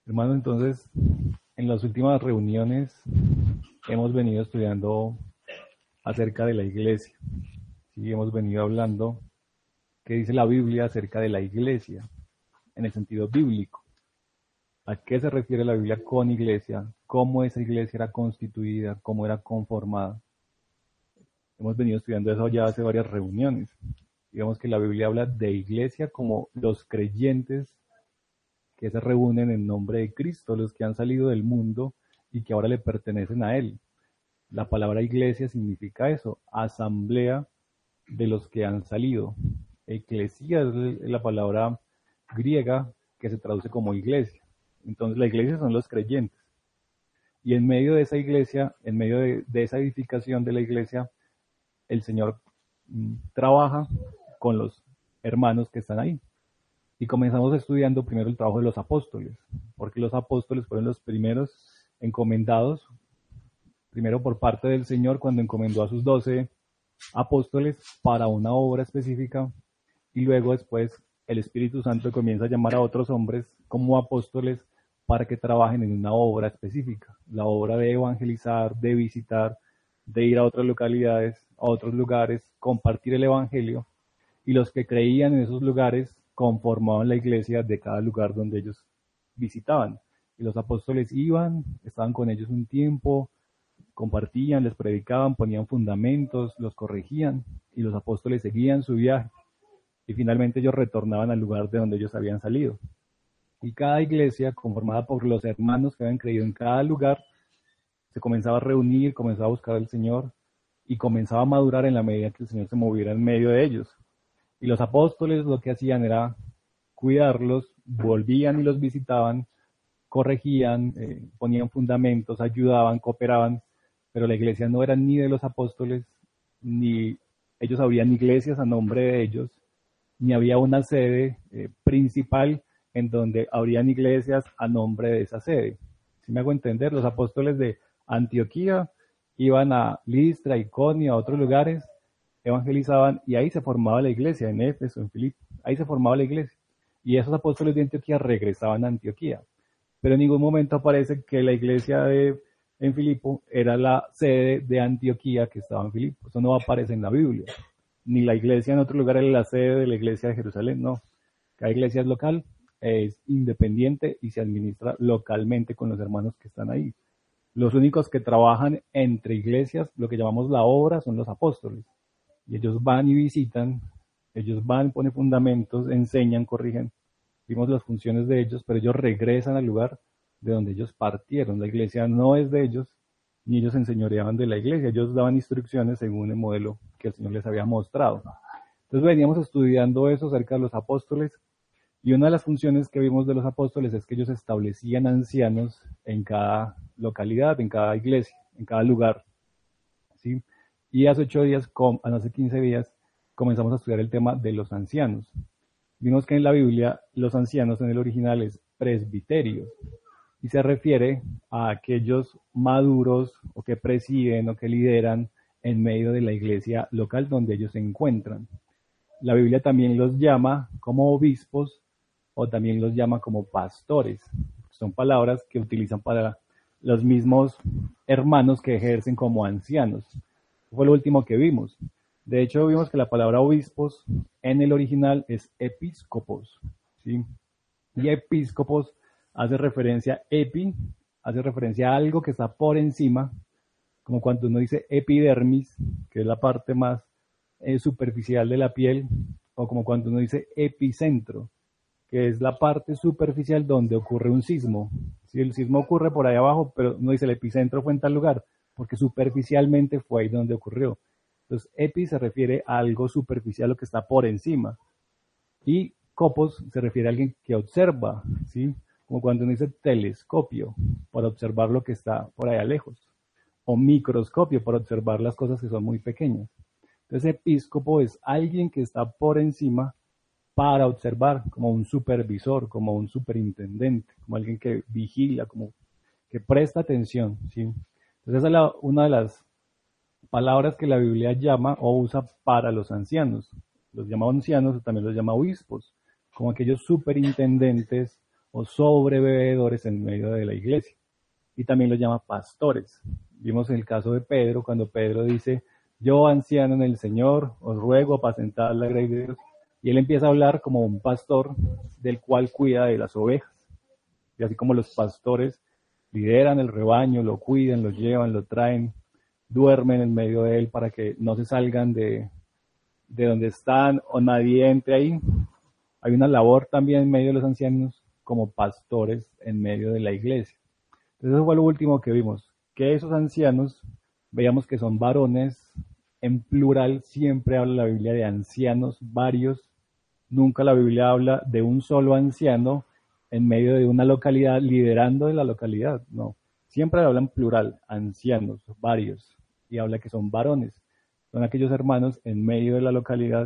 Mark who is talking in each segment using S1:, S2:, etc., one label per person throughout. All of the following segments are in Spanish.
S1: Hermano, entonces, en las últimas reuniones hemos venido estudiando acerca de la iglesia. Sí, hemos venido hablando qué dice la Biblia acerca de la iglesia, en el sentido bíblico. ¿A qué se refiere la Biblia con iglesia? ¿Cómo esa iglesia era constituida? ¿Cómo era conformada? Hemos venido estudiando eso ya hace varias reuniones. Digamos que la Biblia habla de iglesia como los creyentes que se reúnen en nombre de Cristo, los que han salido del mundo y que ahora le pertenecen a Él. La palabra iglesia significa eso, asamblea de los que han salido. Eclesía es la palabra griega que se traduce como iglesia. Entonces la iglesia son los creyentes. Y en medio de esa iglesia, en medio de esa edificación de la iglesia, el Señor trabaja con los hermanos que están ahí. Y comenzamos estudiando primero el trabajo de los apóstoles, porque los apóstoles fueron los primeros encomendados, primero por parte del Señor cuando encomendó a sus 12 apóstoles para una obra específica, y luego después el Espíritu Santo comienza a llamar a otros hombres como apóstoles para que trabajen en una obra específica, la obra de evangelizar, de visitar, de ir a otras localidades, a otros lugares, compartir el evangelio, y los que creían en esos lugares conformaban la iglesia de cada lugar donde ellos visitaban. Y los apóstoles iban, estaban con ellos un tiempo, compartían, les predicaban, ponían fundamentos, los corregían, y los apóstoles seguían su viaje. Y finalmente ellos retornaban al lugar de donde ellos habían salido. Y cada iglesia, conformada por los hermanos que habían creído en cada lugar, se comenzaba a reunir, comenzaba a buscar al Señor, y comenzaba a madurar en la medida que el Señor se moviera en medio de ellos. Y los apóstoles lo que hacían era cuidarlos, volvían y los visitaban, corregían, ponían fundamentos, ayudaban, cooperaban, pero la iglesia no era ni de los apóstoles, ni ellos abrían iglesias a nombre de ellos, ni había una sede principal en donde habrían iglesias a nombre de esa sede. Si me hago entender, los apóstoles de Antioquía iban a Listra, Iconio, a otros lugares, evangelizaban y ahí se formaba la iglesia, en Éfeso, en Filipo, ahí se formaba la iglesia. Y esos apóstoles de Antioquía regresaban a Antioquía. Pero en ningún momento aparece que la iglesia en Filipo era la sede de Antioquía que estaba en Filipo. Eso no aparece en la Biblia. Ni la iglesia en otro lugar era la sede de la iglesia de Jerusalén, no. Cada iglesia es local, es independiente y se administra localmente con los hermanos que están ahí. Los únicos que trabajan entre iglesias, lo que llamamos la obra, son los apóstoles. Y ellos van y visitan, ellos van, ponen fundamentos, enseñan, corrigen. Vimos las funciones de ellos, pero ellos regresan al lugar de donde ellos partieron. La iglesia no es de ellos, ni ellos enseñoreaban de la iglesia. Ellos daban instrucciones según el modelo que el Señor les había mostrado. Entonces veníamos estudiando eso acerca de los apóstoles, y una de las funciones que vimos de los apóstoles es que ellos establecían ancianos en cada localidad, en cada iglesia, en cada lugar, ¿sí? Y hace 8 días, hace 15 días, comenzamos a estudiar el tema de los ancianos. Vimos que en la Biblia los ancianos en el original es presbiterios y se refiere a aquellos maduros o que presiden o que lideran en medio de la iglesia local donde ellos se encuentran. La Biblia también los llama como obispos o también los llama como pastores. Son palabras que utilizan para los mismos hermanos que ejercen como ancianos. Fue lo último que vimos. De hecho, vimos que la palabra obispos en el original es episcopos, ¿sí? Y episcopos hace referencia, hace referencia a algo que está por encima, como cuando uno dice epidermis, que es la parte más superficial de la piel, o como cuando uno dice epicentro, que es la parte superficial donde ocurre un sismo. Si el sismo ocurre por ahí abajo, pero uno dice el epicentro fue en tal lugar, porque superficialmente fue ahí donde ocurrió. Entonces, epi se refiere a algo superficial, lo que está por encima. Y copos se refiere a alguien que observa, ¿sí? Como cuando uno dice telescopio, para observar lo que está por allá lejos. O microscopio, para observar las cosas que son muy pequeñas. Entonces, episcopo es alguien que está por encima para observar, como un supervisor, como un superintendente, como alguien que vigila, como que presta atención, ¿sí? Entonces, esa es una de las palabras que la Biblia llama o usa para los ancianos. Los llama ancianos o también los llama obispos, como aquellos superintendentes o sobreveedores en medio de la iglesia. Y también los llama pastores. Vimos el caso de Pedro, cuando Pedro dice, yo anciano en el Señor, os ruego apacentar la grey de Dios. Y él empieza a hablar como un pastor del cual cuida de las ovejas. Y así como los pastores lideran el rebaño, lo cuidan, lo llevan, lo traen, duermen en medio de él para que no se salgan de donde están o nadie entre ahí. Hay una labor también en medio de los ancianos como pastores en medio de la iglesia. Entonces eso fue lo último que vimos, que esos ancianos, veíamos que son varones, en plural siempre habla la Biblia de ancianos, varios, nunca la Biblia habla de un solo anciano en medio de una localidad, liderando de la localidad, no. Siempre habla en plural, ancianos, varios, y habla que son varones. Son aquellos hermanos en medio de la localidad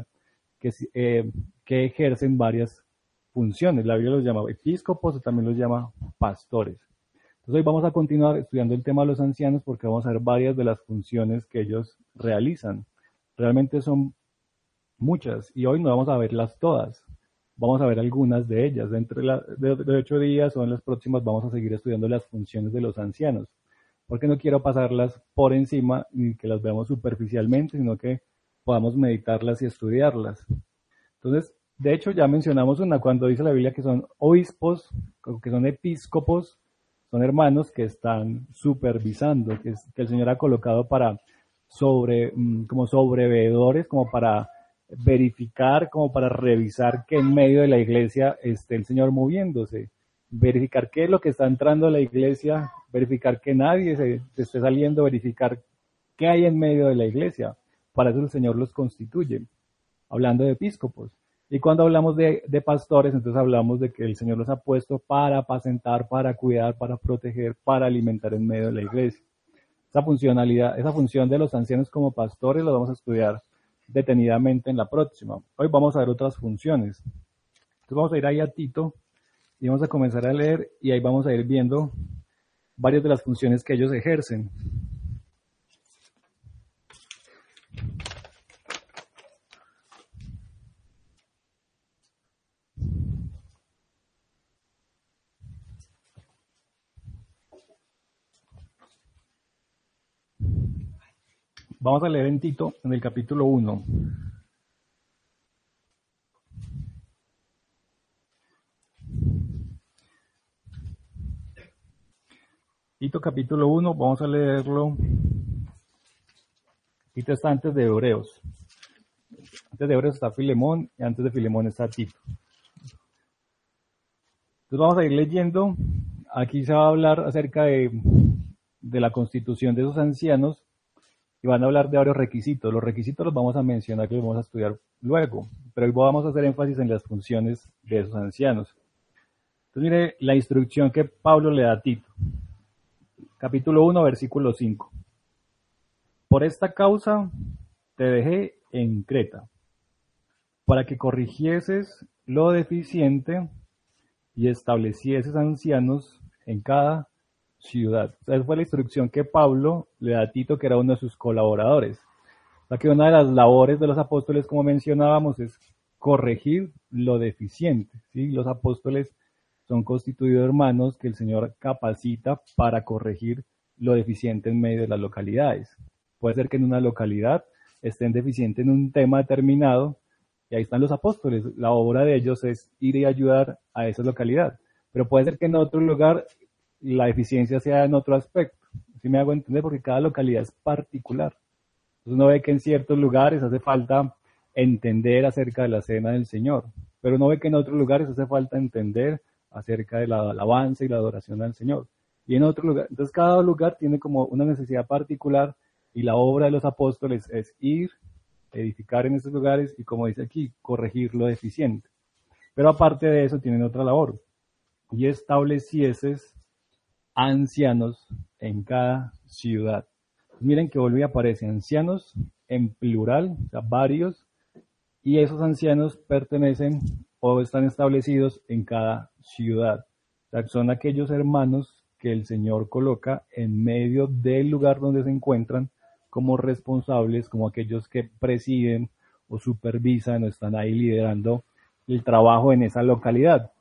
S1: que ejercen varias funciones. La Biblia los llama episcopos o también los llama pastores. Entonces hoy vamos a continuar estudiando el tema de los ancianos porque vamos a ver varias de las funciones que ellos realizan. Realmente son muchas y hoy no vamos a verlas todas. Vamos a ver algunas de ellas. Dentro de 8 días o en las próximas vamos a seguir estudiando las funciones de los ancianos. Porque no quiero pasarlas por encima ni que las veamos superficialmente, sino que podamos meditarlas y estudiarlas. Entonces, de hecho ya mencionamos una cuando dice la Biblia que son obispos, que son episcopos, son hermanos que están supervisando, que el Señor ha colocado para como sobreveedores, como para verificar, como para revisar que en medio de la iglesia esté el Señor moviéndose, verificar qué es lo que está entrando a la iglesia, verificar que nadie se esté saliendo, verificar qué hay en medio de la iglesia. Para eso el Señor los constituye, hablando de episcopos. Y cuando hablamos de pastores, entonces hablamos de que el Señor los ha puesto para apacentar, para cuidar, para proteger, para alimentar en medio de la iglesia. Esa funcionalidad, esa función de los ancianos como pastores la vamos a estudiar detenidamente en la próxima. Hoy vamos a ver otras funciones. Entonces vamos a ir ahí a Tito y vamos a comenzar a leer y ahí vamos a ir viendo varias de las funciones que ellos ejercen. Vamos a leer en Tito, en el capítulo 1. Tito capítulo 1, vamos a leerlo. Tito está antes de Hebreos. Antes de Hebreos está Filemón y antes de Filemón está Tito. Entonces vamos a ir leyendo. Aquí se va a hablar acerca de la constitución de esos ancianos y van a hablar de varios requisitos. Los requisitos los vamos a mencionar, que los vamos a estudiar luego, pero hoy vamos a hacer énfasis en las funciones de esos ancianos. Entonces mire la instrucción que Pablo le da a Tito. Capítulo 1, versículo 5. Por esta causa te dejé en Creta, para que corrigieses lo deficiente y establecieses ancianos en cada ciudad. O sea, esa fue la instrucción que Pablo le da a Tito, que era uno de sus colaboradores. O sea, que una de las labores de los apóstoles, como mencionábamos, es corregir lo deficiente, ¿sí? Los apóstoles son constituidos hermanos que el Señor capacita para corregir lo deficiente en medio de las localidades. Puede ser que en una localidad estén deficientes en un tema determinado, y ahí están los apóstoles. La obra de ellos es ir y ayudar a esa localidad. Pero puede ser que en otro lugar la deficiencia sea en otro aspecto. ¿Sí me hago entender? Porque cada localidad es particular. Entonces uno ve que en ciertos lugares hace falta entender acerca de la cena del Señor, pero uno ve que en otros lugares hace falta entender acerca de la alabanza y la adoración al Señor. Y en otro lugar, entonces cada lugar tiene como una necesidad particular y la obra de los apóstoles es ir, edificar en esos lugares y, como dice aquí, corregir lo deficiente. Pero aparte de eso tienen otra labor, y establecieses ancianos en cada ciudad. Miren que vuelve y aparece ancianos en plural, o sea, varios, y esos ancianos pertenecen o están establecidos en cada ciudad. O sea, son aquellos hermanos que el Señor coloca en medio del lugar donde se encuentran como responsables, como aquellos que presiden o supervisan o están ahí liderando el trabajo en esa localidad.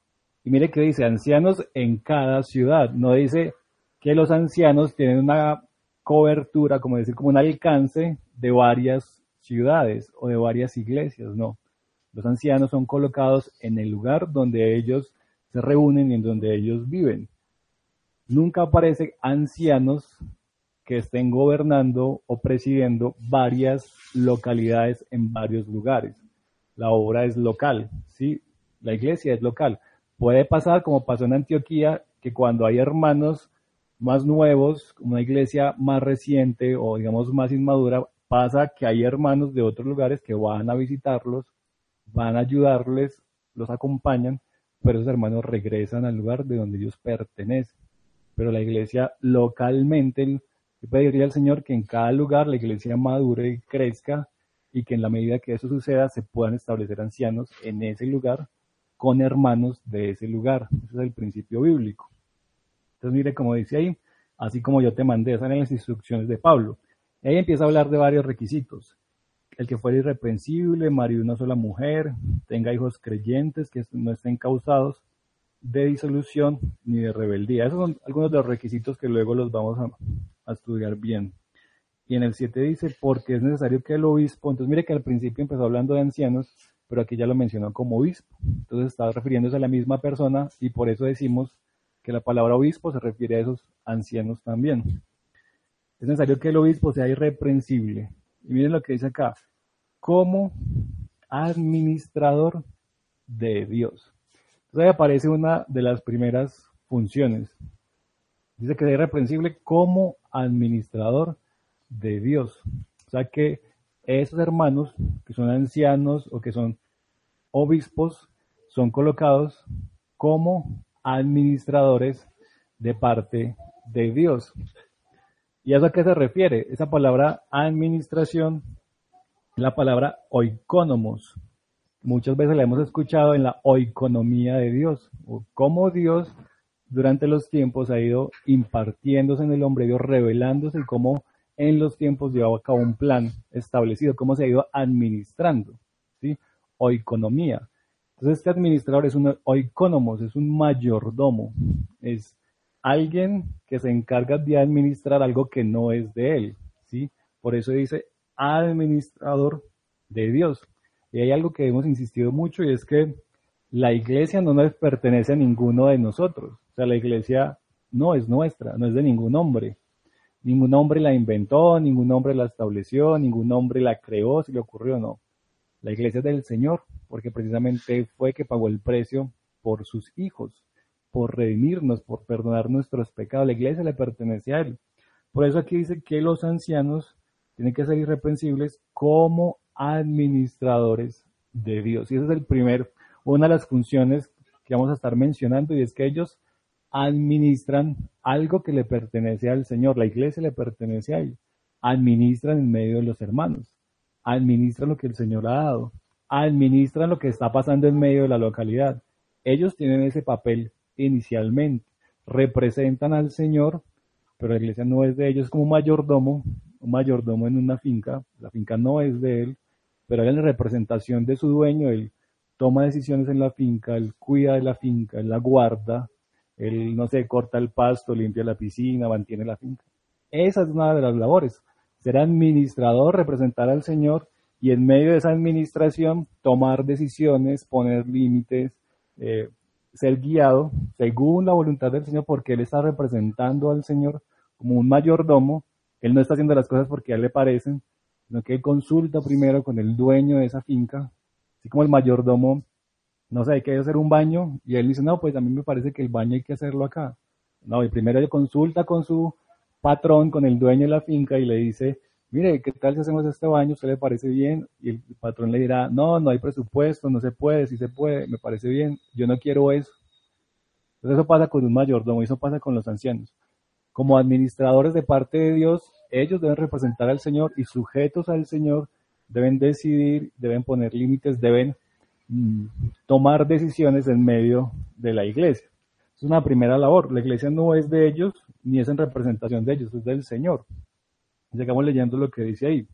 S1: Y mire que dice ancianos en cada ciudad. No dice que los ancianos tienen una cobertura, como decir, como un alcance de varias ciudades o de varias iglesias. No. Los ancianos son colocados en el lugar donde ellos se reúnen y en donde ellos viven. Nunca aparece ancianos que estén gobernando o presidiendo varias localidades en varios lugares. La obra es local, ¿sí? La iglesia es local. Puede pasar, como pasó en Antioquía, que cuando hay hermanos más nuevos, una iglesia más reciente o digamos más inmadura, pasa que hay hermanos de otros lugares que van a visitarlos, van a ayudarles, los acompañan, pero esos hermanos regresan al lugar de donde ellos pertenecen. Pero la iglesia localmente, yo pediría al Señor que en cada lugar la iglesia madure y crezca y que en la medida que eso suceda se puedan establecer ancianos en ese lugar con hermanos de ese lugar. Ese es el principio bíblico. Entonces mire como dice ahí, así como yo te mandé, esas eran las instrucciones de Pablo. Y ahí empieza a hablar de varios requisitos. El que fuera irreprensible, marido de una sola mujer, tenga hijos creyentes, que no estén causados de disolución ni de rebeldía. Esos son algunos de los requisitos que luego los vamos a estudiar bien. Y en el 7 dice, porque es necesario que el obispo, entonces mire que al principio empezó hablando de ancianos, pero aquí ya lo mencionó como obispo. Entonces está refiriéndose a la misma persona y por eso decimos que la palabra obispo se refiere a esos ancianos también. Es necesario que el obispo sea irreprensible. Y miren lo que dice acá, como administrador de Dios. Entonces ahí aparece una de las primeras funciones. Dice que sea irreprensible como administrador de Dios. O sea que esos hermanos que son ancianos o que son obispos son colocados como administradores de parte de Dios. ¿Y a eso a qué se refiere? Esa palabra administración es la palabra oikonomos. Muchas veces la hemos escuchado en la oikonomía de Dios, o cómo Dios durante los tiempos ha ido impartiéndose en el hombre, Dios revelándose y cómo en los tiempos llevaba a cabo un plan establecido, cómo se ha ido administrando, ¿sí? Oikonomía. Entonces este administrador es un oikonomos, es un mayordomo, es alguien que se encarga de administrar algo que no es de él, ¿sí? Por eso dice administrador de Dios. Y hay algo que hemos insistido mucho y es que la iglesia no nos pertenece a ninguno de nosotros. O sea, la iglesia no es nuestra, no es de ningún hombre. Ningún hombre la inventó, ningún hombre la estableció, ningún hombre la creó, si le ocurrió o no. La iglesia es del Señor, porque precisamente fue que pagó el precio por sus hijos, por redimirnos, por perdonar nuestros pecados. La iglesia le pertenece a Él. Por eso aquí dice que los ancianos tienen que ser irreprensibles como administradores de Dios. Y esa es una de las funciones que vamos a estar mencionando, y es que ellos administran algo que le pertenece al Señor. La iglesia le pertenece a Él. Administran en medio de los hermanos. Administran lo que el Señor ha dado. Administran lo que está pasando en medio de la localidad. Ellos tienen ese papel inicialmente. Representan al Señor, pero la iglesia no es de ellos, como un mayordomo en una finca. La finca no es de él, pero él en representación de su dueño, él toma decisiones en la finca, él cuida de la finca, él la guarda, él, no sé, corta el pasto, limpia la piscina, mantiene la finca. Esa es una de las labores, ser administrador, representar al Señor y en medio de esa administración tomar decisiones, poner límites, ser guiado según la voluntad del Señor, porque Él está representando al Señor como un mayordomo. Él no está haciendo las cosas porque a Él le parecen, sino que Él consulta primero con el dueño de esa finca, así como el mayordomo, no sé, hay que hacer un baño, y Él dice, no, pues a mí me parece que el baño hay que hacerlo acá. No, y primero él consulta con su patrón, con el dueño de la finca, y le dice, mire, ¿qué tal si hacemos este baño? ¿Usted le parece bien? Y el patrón le dirá, no, no hay presupuesto, no se puede, sí se puede, me parece bien, yo no quiero eso. Entonces eso pasa con un mayordomo, y eso pasa con los ancianos. Como administradores de parte de Dios, ellos deben representar al Señor y sujetos al Señor deben decidir, deben poner límites, deben tomar decisiones en medio de la iglesia. Es una primera labor. La iglesia no es de ellos, ni es en representación de ellos, es del Señor. Llegamos leyendo lo que dice ahí.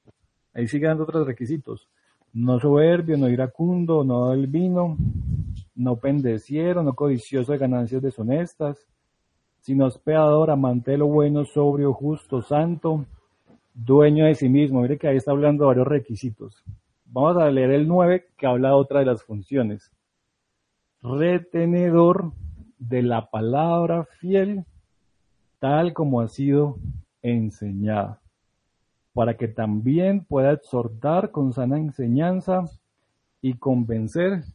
S1: Ahí siguen dando otros requisitos. No soberbio, no iracundo, no del vino, no pendeciero, no codicioso de ganancias deshonestas, sino hospedador, amante de lo bueno, sobrio, justo, santo, dueño de sí mismo. Mire que ahí está hablando de varios requisitos. Vamos a leer el 9, que habla de otra de las funciones. Retenedor de la palabra fiel, tal como ha sido enseñada, para que también pueda exhortar con sana enseñanza y convencer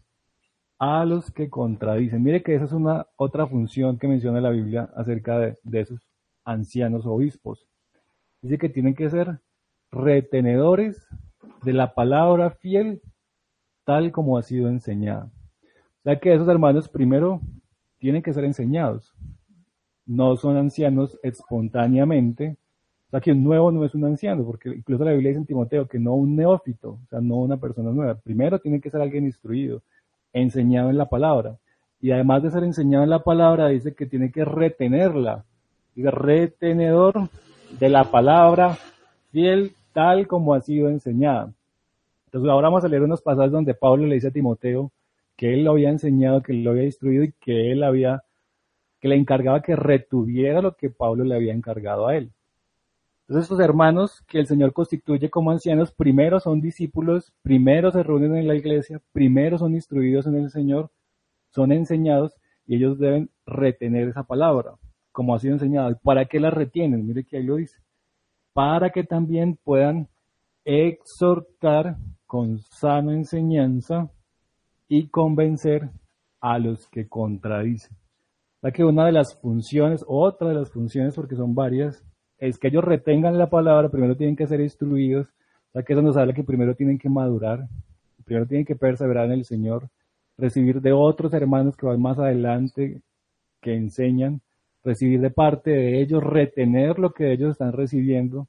S1: a los que contradicen. Mire que esa es una otra función que menciona la Biblia acerca de esos ancianos obispos. Dice que tienen que ser retenedores de la palabra fiel tal como ha sido enseñada. O sea que esos hermanos primero tienen que ser enseñados. No son ancianos espontáneamente. O sea que un nuevo no es un anciano, porque incluso la Biblia dice en Timoteo que no un neófito, o sea, no una persona nueva. Primero tiene que ser alguien instruido, enseñado en la palabra. Y además de ser enseñado en la palabra, dice que tiene que retenerla. Dice, retenedor de la palabra fiel tal como ha sido enseñada. Entonces ahora vamos a leer unos pasajes donde Pablo le dice a Timoteo que él lo había enseñado, que él lo había instruido y que que le encargaba que retuviera lo que Pablo le había encargado a él. Entonces estos hermanos que el Señor constituye como ancianos, primero son discípulos, primero se reúnen en la iglesia, primero son instruidos en el Señor, son enseñados y ellos deben retener esa palabra, como ha sido enseñado. ¿Y para qué la retienen? Mire que ahí lo dice. Para que también puedan exhortar con sana enseñanza y convencer a los que contradicen. O sea que una de las funciones, otra de las funciones, porque son varias, es que ellos retengan la palabra, primero tienen que ser instruidos, o sea que eso nos habla que primero tienen que madurar, primero tienen que perseverar en el Señor, recibir de otros hermanos que van más adelante, que enseñan, recibir de parte de ellos, retener lo que ellos están recibiendo,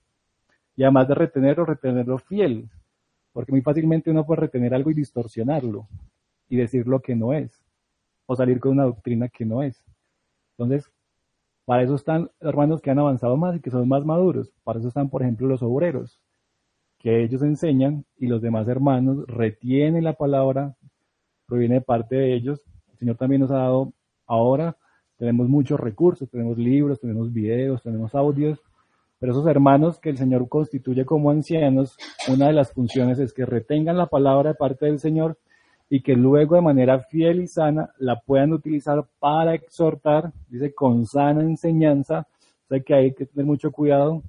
S1: y además de retenerlo fiel, porque muy fácilmente uno puede retener algo y distorsionarlo, y decir lo que no es, o salir con una doctrina que no es. Entonces, para eso están hermanos que han avanzado más y que son más maduros. Para eso están, por ejemplo, los obreros, que ellos enseñan y los demás hermanos retienen la palabra, proviene de parte de ellos. El Señor también nos ha dado, ahora tenemos muchos recursos, tenemos libros, tenemos videos, tenemos audios, pero esos hermanos que el Señor constituye como ancianos, una de las funciones es que retengan la palabra de parte del Señor y que luego de manera fiel y sana la puedan utilizar para exhortar, dice, con sana enseñanza. O sea que hay que tener mucho cuidado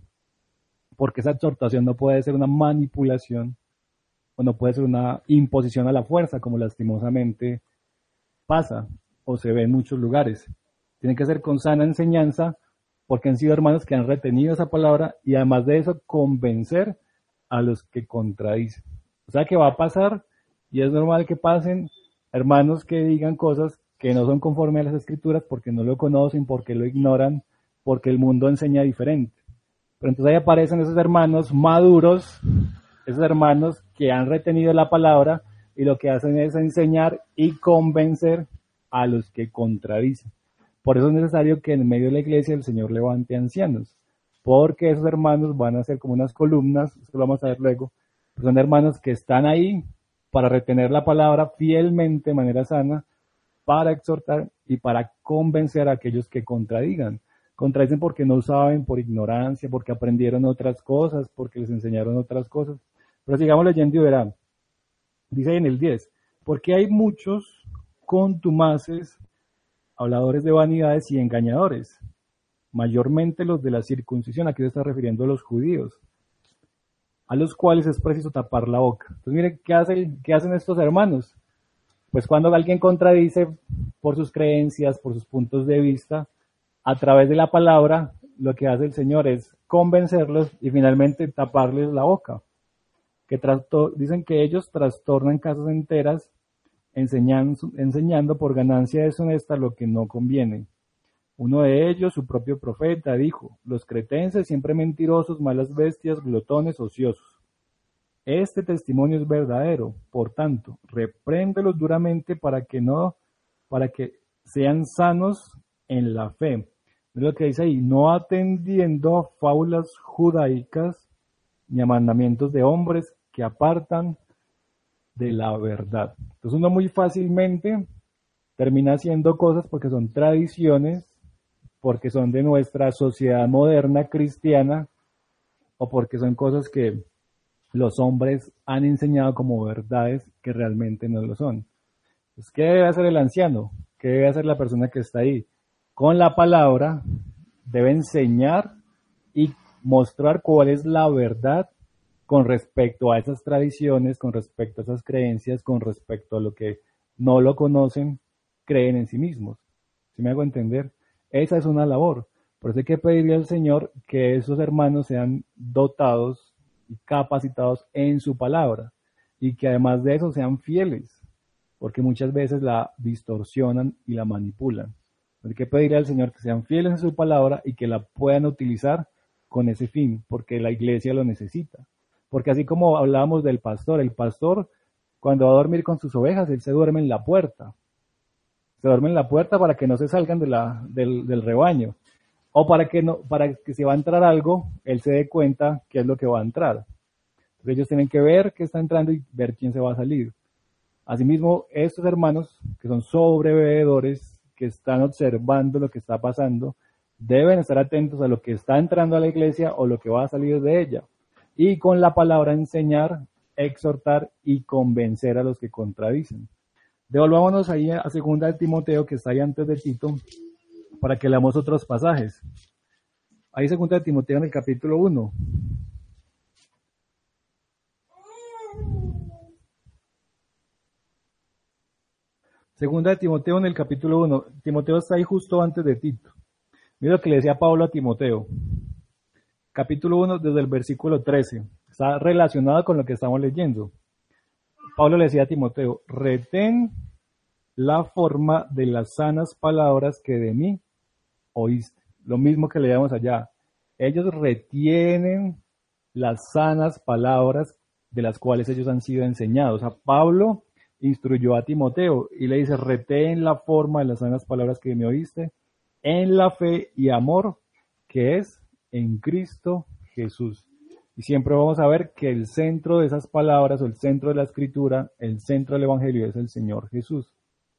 S1: porque esa exhortación no puede ser una manipulación o no puede ser una imposición a la fuerza, como lastimosamente pasa o se ve en muchos lugares. Tiene que ser con sana enseñanza porque han sido hermanos que han retenido esa palabra y además de eso convencer a los que contradicen. O sea que va a pasar. Y es normal que pasen hermanos que digan cosas que no son conforme a las escrituras porque no lo conocen, porque lo ignoran, porque el mundo enseña diferente. Pero entonces ahí aparecen esos hermanos maduros, esos hermanos que han retenido la palabra y lo que hacen es enseñar y convencer a los que contradicen. Por eso es necesario que en medio de la iglesia el Señor levante ancianos, porque esos hermanos van a ser como unas columnas, esto lo vamos a ver luego, son hermanos que están ahí para retener la palabra fielmente de manera sana, para exhortar y para convencer a aquellos que contradigan. Contradicen porque no saben, por ignorancia, porque aprendieron otras cosas, porque les enseñaron otras cosas. Pero sigamos leyendo y verán. Dice ahí en el 10, porque hay muchos contumaces, habladores de vanidades y engañadores, mayormente los de la circuncisión, aquí se está refiriendo a los judíos, a los cuales es preciso tapar la boca. Entonces miren, ¿qué hacen estos hermanos? Pues cuando alguien contradice por sus creencias, por sus puntos de vista, a través de la palabra, lo que hace el Señor es convencerlos y finalmente taparles la boca. Dicen que ellos trastornan casas enteras enseñando por ganancia deshonesta lo que no conviene. Uno de ellos, su propio profeta, dijo, los cretenses siempre mentirosos, malas bestias, glotones, ociosos. Este testimonio es verdadero, por tanto, repréndelos duramente para que sean sanos en la fe. Es lo que dice ahí, no atendiendo a fábulas judaicas ni a mandamientos de hombres que apartan de la verdad. Entonces uno muy fácilmente termina haciendo cosas porque son tradiciones, porque son de nuestra sociedad moderna cristiana, o porque son cosas que los hombres han enseñado como verdades que realmente no lo son. Pues, ¿qué debe hacer el anciano? ¿Qué debe hacer la persona que está ahí? Con la palabra debe enseñar y mostrar cuál es la verdad con respecto a esas tradiciones, con respecto a esas creencias, con respecto a lo que no lo conocen, creen en sí mismos. ¿Sí me hago entender? Esa es una labor. Por eso hay que pedirle al Señor que esos hermanos sean dotados y capacitados en su palabra y que además de eso sean fieles, porque muchas veces la distorsionan y la manipulan. Hay que pedirle al Señor que sean fieles en su palabra y que la puedan utilizar con ese fin, porque la iglesia lo necesita. Porque así como hablábamos del pastor, el pastor cuando va a dormir con sus ovejas, él se duerme en la puerta. Se duerme en la puerta para que no se salgan del rebaño. O para que si va a entrar algo, él se dé cuenta qué es lo que va a entrar. Entonces ellos tienen que ver qué está entrando y ver quién se va a salir. Asimismo, estos hermanos que son sobreveedores, que están observando lo que está pasando, deben estar atentos a lo que está entrando a la iglesia o lo que va a salir de ella. Y con la palabra enseñar, exhortar y convencer a los que contradicen. Devolvámonos ahí a 2 Timoteo, que está ahí antes de Tito, para que leamos otros pasajes. Ahí 2 Timoteo en el capítulo 1. Segunda de Timoteo en el capítulo 1. Timoteo está ahí justo antes de Tito. Mira lo que le decía Pablo a Timoteo. Capítulo 1 desde el versículo 13. Está relacionado con lo que estamos leyendo. Pablo le decía a Timoteo, retén la forma de las sanas palabras que de mí oíste. Lo mismo que leíamos allá. Ellos retienen las sanas palabras de las cuales ellos han sido enseñados. O sea, Pablo instruyó a Timoteo y le dice, retén la forma de las sanas palabras que me oíste en la fe y amor que es en Cristo Jesús. Y siempre vamos a ver que el centro de esas palabras o el centro de la escritura, el centro del evangelio es el Señor Jesús.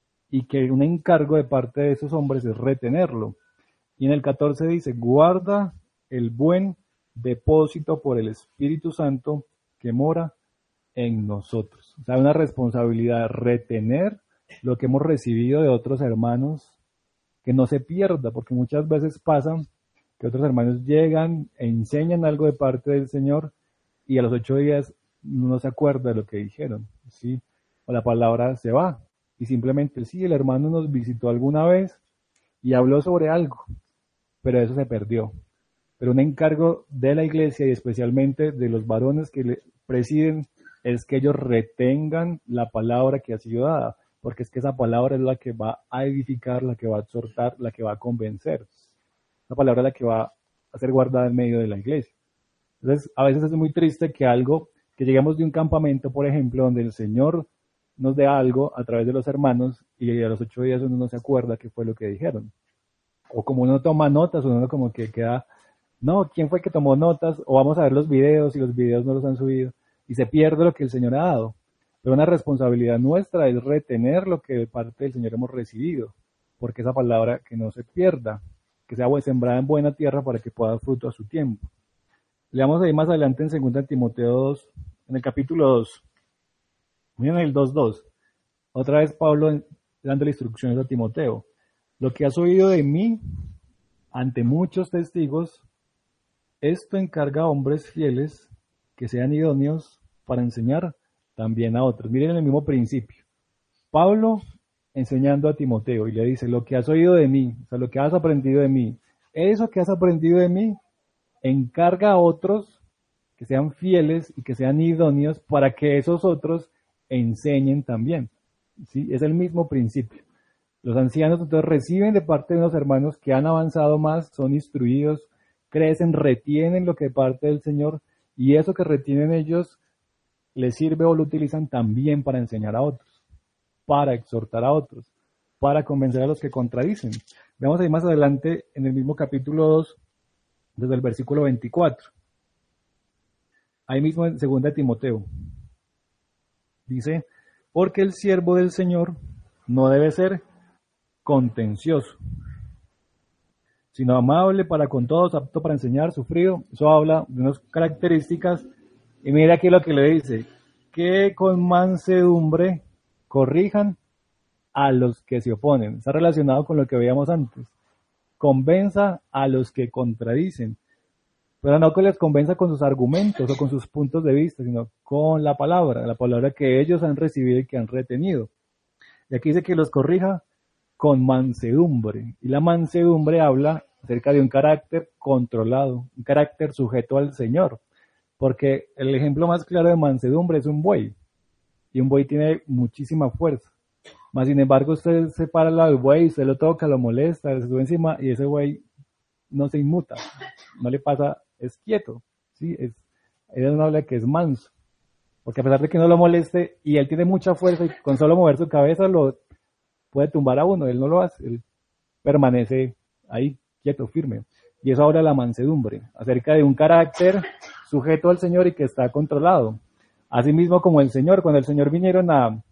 S1: Y que un encargo de parte de esos hombres es retenerlo. Y en el 14 dice, guarda el buen depósito por el Espíritu Santo que mora en nosotros. O sea, una responsabilidad de retener lo que hemos recibido de otros hermanos, que no se pierda, porque muchas veces pasa que otros hermanos llegan e enseñan algo de parte del Señor y a los 8 días no se acuerda de lo que dijeron, ¿sí? O la palabra se va y simplemente, sí, el hermano nos visitó alguna vez y habló sobre algo, pero eso se perdió. Pero un encargo de la iglesia y especialmente de los varones que le presiden es que ellos retengan la palabra que ha sido dada, porque es que esa palabra es la que va a edificar, la que va a exhortar, la que va a convencer. La palabra es la que va a ser guardada en medio de la iglesia. Entonces, a veces es muy triste que que lleguemos de un campamento, por ejemplo, donde el Señor nos dé algo a través de los hermanos y a los 8 días uno no se acuerda qué fue lo que dijeron. O como uno toma notas, uno como que queda, no, ¿quién fue que tomó notas? O vamos a ver los videos y los videos no los han subido y se pierde lo que el Señor ha dado. Pero una responsabilidad nuestra es retener lo que de parte del Señor hemos recibido, porque esa palabra que no se pierda, que sea sembrada en buena tierra para que pueda dar fruto a su tiempo. Leamos ahí más adelante en 2 Timoteo 2, en el capítulo 2. Miren el 2:2. Otra vez Pablo dándole instrucciones a Timoteo. Lo que has oído de mí ante muchos testigos, esto encarga a hombres fieles que sean idóneos para enseñar también a otros. Miren el mismo principio. Pablo enseñando a Timoteo y le dice, lo que has oído de mí, o sea, lo que has aprendido de mí, eso que has aprendido de mí, encarga a otros que sean fieles y que sean idóneos para que esos otros enseñen también. ¿Sí? Es el mismo principio. Los ancianos entonces reciben de parte de unos hermanos que han avanzado más, son instruidos, crecen, retienen lo que de parte del Señor y eso que retienen ellos les sirve o lo utilizan también para enseñar a otros, para exhortar a otros, para convencer a los que contradicen. Veamos ahí más adelante en el mismo capítulo 2, desde el versículo 24. Ahí mismo en 2 Timoteo. Dice, porque el siervo del Señor no debe ser contencioso, sino amable para con todos, apto para enseñar, sufrido. Eso habla de unas características. Y mira aquí lo que le dice, que con mansedumbre corrijan a los que se oponen. Está relacionado con lo que veíamos antes. Convenza a los que contradicen, pero no que les convenza con sus argumentos o con sus puntos de vista, sino con la palabra que ellos han recibido y que han retenido. Y aquí dice que los corrija con mansedumbre. Y la mansedumbre habla acerca de un carácter controlado, un carácter sujeto al Señor. Porque el ejemplo más claro de mansedumbre es un buey. Y un buey tiene muchísima fuerza. Mas sin embargo, usted se para al lado del buey, usted lo toca, lo molesta, se sube encima y ese buey no se inmuta. No le pasa, es quieto. ¿Sí? Ella no habla que es manso. Porque a pesar de que no lo moleste y él tiene mucha fuerza y con solo mover su cabeza lo puede tumbar a uno, él no lo hace, él permanece ahí, quieto, firme. Y eso habla la mansedumbre, acerca de un carácter sujeto al Señor y que está controlado. Asimismo como el Señor, cuando el Señor vinieron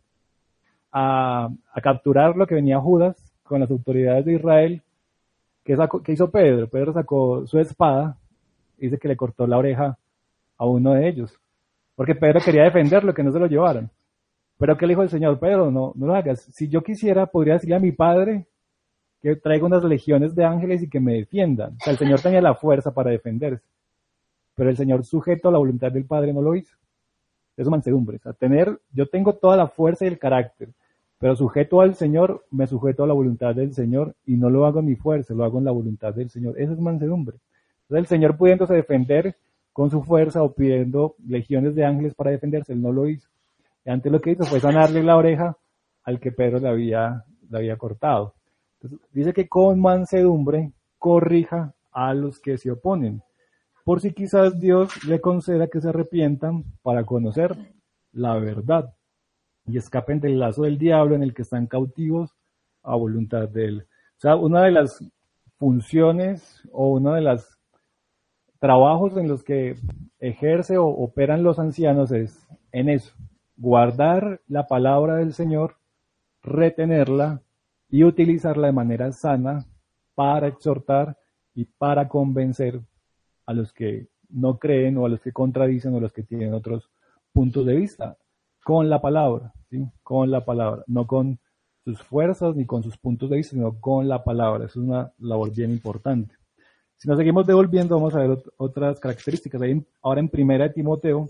S1: a capturar lo que venía Judas con las autoridades de Israel, ¿qué hizo Pedro? Pedro sacó su espada y dice que le cortó la oreja a uno de ellos. Porque Pedro quería defenderlo, que no se lo llevaran. Pero ¿qué le dijo el Señor? Pedro, no lo hagas. Si yo quisiera, podría decirle a mi Padre que traiga unas legiones de ángeles y que me defiendan. O sea, el Señor tenía la fuerza para defenderse. Pero el Señor, sujeto a la voluntad del Padre, no lo hizo. Eso es mansedumbre. O sea, yo tengo toda la fuerza y el carácter, pero sujeto al Señor, me sujeto a la voluntad del Señor y no lo hago en mi fuerza, lo hago en la voluntad del Señor. Eso es mansedumbre. Entonces el Señor, pudiéndose defender con su fuerza o pidiendo legiones de ángeles para defenderse, él no lo hizo. Y antes lo que hizo fue sanarle la oreja al que Pedro le había cortado. Entonces, dice que con mansedumbre corrija a los que se oponen, por si quizás Dios le conceda que se arrepientan para conocer la verdad y escapen del lazo del diablo en el que están cautivos a voluntad de él. O sea, una de las funciones o uno de los trabajos en los que ejerce o operan los ancianos es en eso, guardar la palabra del Señor, retenerla y utilizarla de manera sana para exhortar y para convencer a los que no creen o a los que contradicen o a los que tienen otros puntos de vista, con la palabra, ¿sí? Con la palabra, no con sus fuerzas ni con sus puntos de vista, sino con la palabra. Es una labor bien importante. Si nos seguimos devolviendo, vamos a ver otras características. Ahora en 1 Timoteo,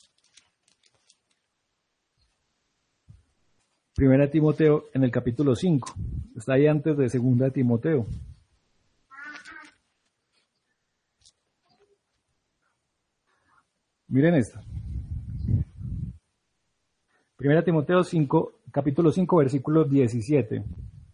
S1: 1 Timoteo en el capítulo 5, está ahí antes de 2 Timoteo. Miren esto. 1 Timoteo 5, capítulo 5, versículo 17.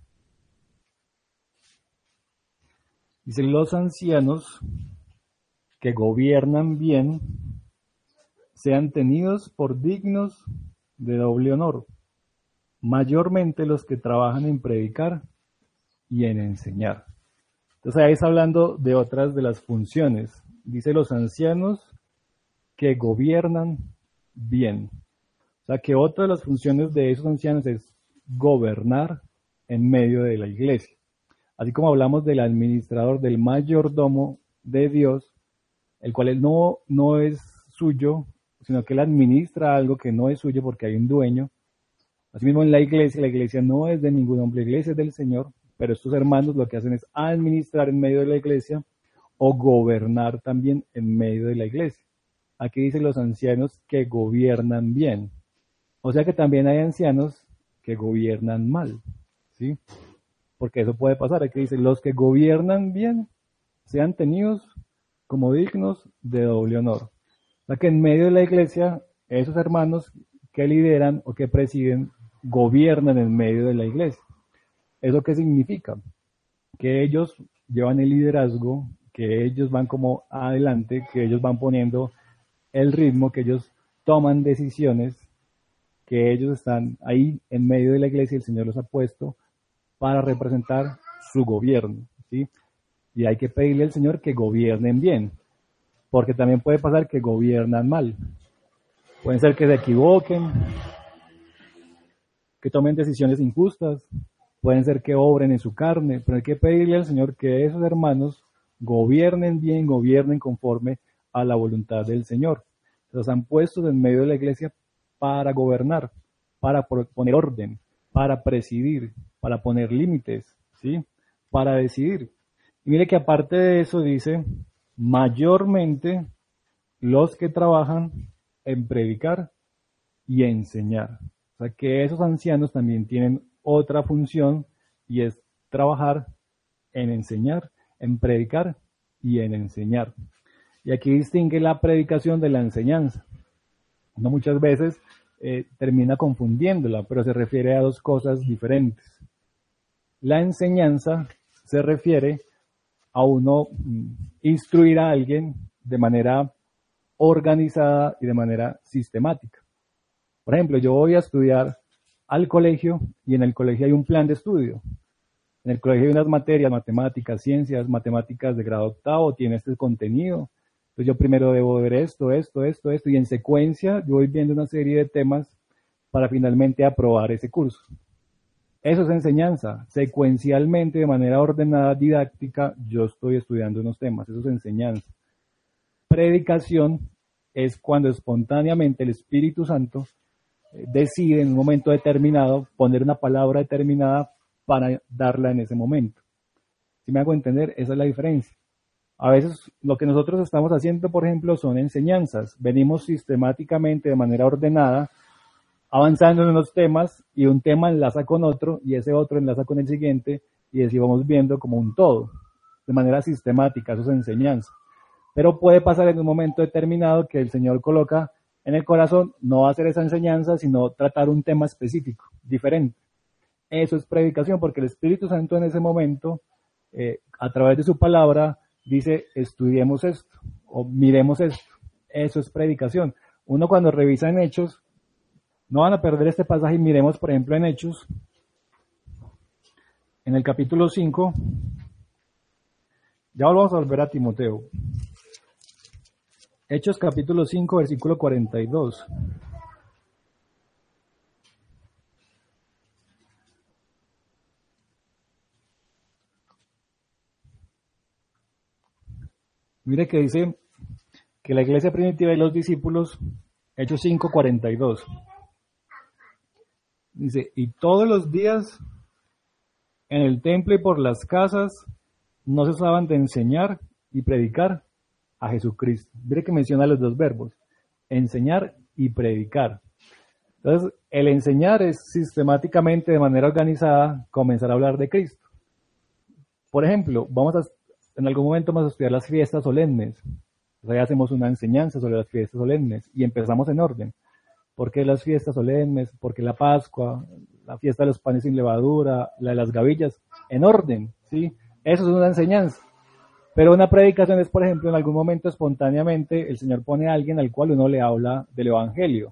S1: Dice, los ancianos que gobiernan bien sean tenidos por dignos de doble honor, mayormente los que trabajan en predicar y en enseñar. Entonces ahí está hablando de otras de las funciones. Dice los ancianos que gobiernan bien. O sea que otra de las funciones de esos ancianos es gobernar en medio de la iglesia. Así como hablamos del administrador, del mayordomo de Dios, el cual él no es suyo, sino que él administra algo que no es suyo porque hay un dueño. Asimismo en la iglesia no es de ningún hombre, la iglesia es del Señor, pero estos hermanos lo que hacen es administrar en medio de la iglesia o gobernar también en medio de la iglesia. Aquí dice los ancianos que gobiernan bien. O sea que también hay ancianos que gobiernan mal, ¿sí? Porque eso puede pasar. Aquí dice, los que gobiernan bien sean tenidos como dignos de doble honor. O sea que en medio de la iglesia, esos hermanos que lideran o que presiden, gobiernan en medio de la iglesia. ¿Eso qué significa? Que ellos llevan el liderazgo, que ellos van como adelante, que ellos van poniendo el ritmo, que ellos toman decisiones, que ellos están ahí en medio de la iglesia y el Señor los ha puesto para representar su gobierno, ¿sí? Y hay que pedirle al Señor que gobiernen bien, porque también puede pasar que gobiernan mal. Pueden ser que se equivoquen, que tomen decisiones injustas, pueden ser que obren en su carne, pero hay que pedirle al Señor que esos hermanos gobiernen bien, gobiernen conforme a la voluntad del Señor. Los han puesto en medio de la iglesia para gobernar, para poner orden, para presidir, para poner límites, ¿sí? Para decidir. Y mire que aparte de eso dice, mayormente los que trabajan en predicar y enseñar. O sea que esos ancianos también tienen otra función y es trabajar en enseñar, en predicar y en enseñar. Y aquí distingue la predicación de la enseñanza. No muchas veces termina confundiéndola, pero se refiere a dos cosas diferentes. La enseñanza se refiere a uno instruir a alguien de manera organizada y de manera sistemática. Por ejemplo, yo voy a estudiar al colegio y en el colegio hay un plan de estudio. En el colegio hay unas materias, matemáticas, ciencias, matemáticas de grado octavo, tiene este contenido. Entonces yo primero debo ver esto, y en secuencia yo voy viendo una serie de temas para finalmente aprobar ese curso. Eso es enseñanza. Secuencialmente, de manera ordenada, didáctica, yo estoy estudiando unos temas. Eso es enseñanza. Predicación es cuando espontáneamente el Espíritu Santo decide en un momento determinado poner una palabra determinada para darla en ese momento. ¿Sí me hago entender? Esa es la diferencia. A veces lo que nosotros estamos haciendo, por ejemplo, son enseñanzas. Venimos sistemáticamente, de manera ordenada, avanzando en unos temas y un tema enlaza con otro y ese otro enlaza con el siguiente y así vamos viendo como un todo, de manera sistemática, eso es enseñanza. Pero puede pasar en un momento determinado que el Señor coloca en el corazón no hacer esa enseñanza, sino tratar un tema específico, diferente. Eso es predicación, porque el Espíritu Santo en ese momento, a través de su palabra, dice, estudiemos esto, o miremos esto. Eso es predicación. Uno cuando revisa en Hechos, no van a perder este pasaje y miremos, por ejemplo, en Hechos, en el capítulo 5, ya vamos a volver a Timoteo. Hechos capítulo 5, versículo 42. Mire que dice que la iglesia primitiva y los discípulos, Hechos 5, 42. Dice, y todos los días en el templo y por las casas no cesaban de enseñar y predicar a Jesucristo. Mire que menciona los dos verbos, enseñar y predicar. Entonces, el enseñar es sistemáticamente, de manera organizada, comenzar a hablar de Cristo. Por ejemplo, en algún momento vamos a estudiar las fiestas solemnes. O sea, hacemos una enseñanza sobre las fiestas solemnes y empezamos en orden. ¿Por qué las fiestas solemnes? ¿Por qué la Pascua? La fiesta de los panes sin levadura, la de las gavillas, en orden, ¿sí? Eso es una enseñanza. Pero una predicación es, por ejemplo, en algún momento espontáneamente el Señor pone a alguien al cual uno le habla del Evangelio.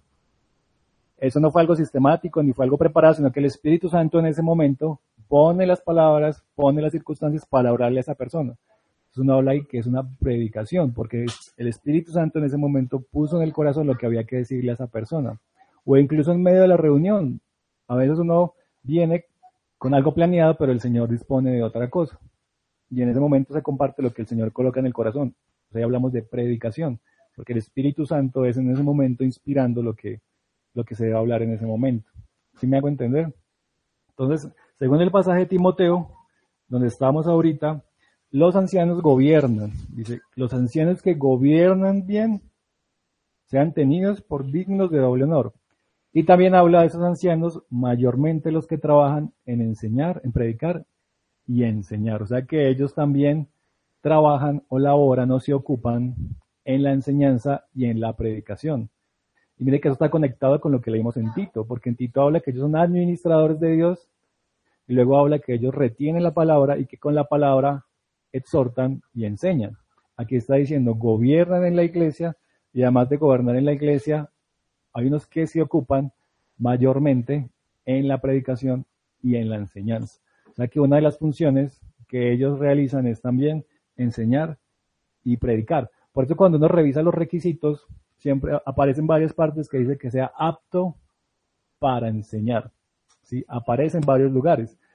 S1: Eso no fue algo sistemático ni fue algo preparado, sino que el Espíritu Santo en ese momento pone las palabras, pone las circunstancias para hablarle a esa persona. Es una habla y que es una predicación, porque el Espíritu Santo en ese momento puso en el corazón lo que había que decirle a esa persona. O incluso en medio de la reunión. A veces uno viene con algo planeado, pero el Señor dispone de otra cosa. Y en ese momento se comparte lo que el Señor coloca en el corazón. O sea, hablamos de predicación, porque el Espíritu Santo es en ese momento inspirando lo que se debe hablar en ese momento. ¿Sí me hago entender? Entonces, según el pasaje de Timoteo, donde estamos ahorita, los ancianos gobiernan. Dice, los ancianos que gobiernan bien sean tenidos por dignos de doble honor. Y también habla de esos ancianos, mayormente los que trabajan en enseñar, en predicar y enseñar. O sea que ellos también trabajan o laboran o se ocupan en la enseñanza y en la predicación. Y mire que eso está conectado con lo que leímos en Tito, porque en Tito habla que ellos son administradores de Dios y luego habla que ellos retienen la palabra y que con la palabra exhortan y enseñan. Aquí está diciendo, gobiernan en la iglesia y además de gobernar en la iglesia, hay unos que se ocupan mayormente en la predicación y en la enseñanza. O sea que una de las funciones que ellos realizan es también enseñar y predicar. Por eso cuando uno revisa los requisitos, siempre aparecen varias partes que dice que sea apto para enseñar. ¿Sí? Aparece en varios lugares.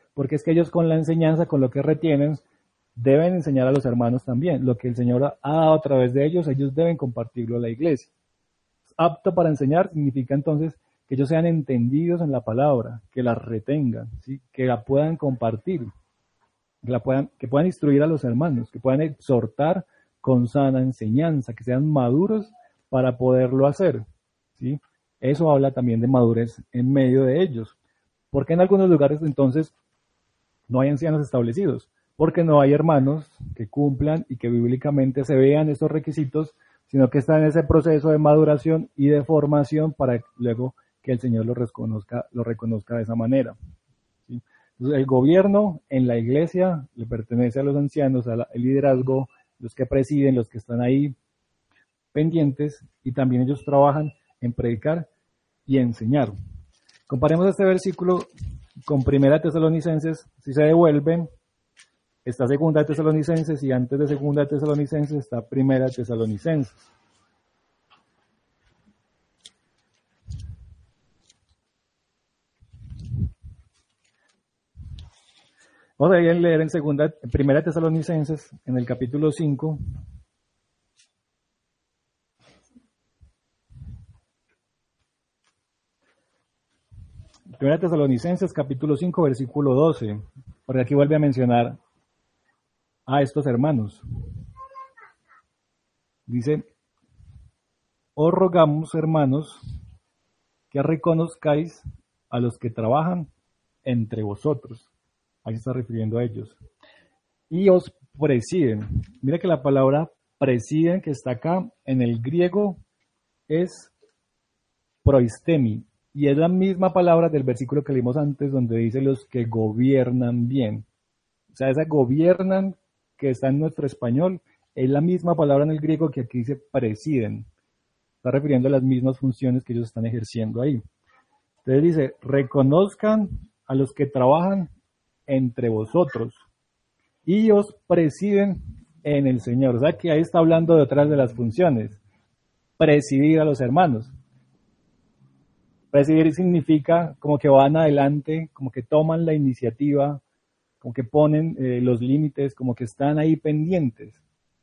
S1: porque es que ellos con la enseñanza, con lo que retienen, deben enseñar a los hermanos también. Lo que el Señor ha dado a través de ellos deben compartirlo a la iglesia. Apto para enseñar significa entonces que ellos sean entendidos en la palabra, que la retengan, ¿sí? Que la puedan compartir, que puedan instruir a los hermanos, que puedan exhortar con sana enseñanza, que sean maduros para poderlo hacer, ¿sí? Eso habla también de madurez en medio de ellos. Porque en algunos lugares entonces no hay ancianos establecidos, porque no hay hermanos que cumplan y que bíblicamente se vean estos requisitos, sino que están en ese proceso de maduración y de formación para luego que el Señor lo reconozca de esa manera, ¿sí? Entonces, el gobierno en la iglesia le pertenece a los ancianos, al liderazgo, los que presiden, los que están ahí pendientes, y también ellos trabajan en predicar y enseñar. Comparemos este versículo con Primera Tesalonicenses. Si se devuelven, está Segunda Tesalonicenses, y antes de Segunda Tesalonicenses está Primera Tesalonicenses. Vamos a leer en Primera Tesalonicenses, en el capítulo 5. Primera Tesalonicenses, capítulo 5, versículo 12. Porque aquí vuelve a mencionar a estos hermanos. Dice: os rogamos, hermanos, que reconozcáis a los que trabajan entre vosotros. Ahí se está refiriendo a ellos. Y os presiden. Mira que la palabra presiden que está acá en el griego es proistemi. Y es la misma palabra del versículo que leímos antes, donde dice los que gobiernan bien. O sea, esa gobiernan que está en nuestro español es la misma palabra en el griego que aquí dice presiden. Está refiriendo a las mismas funciones que ellos están ejerciendo ahí. Entonces dice: reconozcan a los que trabajan entre vosotros y os presiden en el Señor. O sea que ahí está hablando de otras de las funciones. Presidir a los hermanos. Presidir significa como que van adelante, como que toman la iniciativa, como que ponen los límites, como que están ahí pendientes.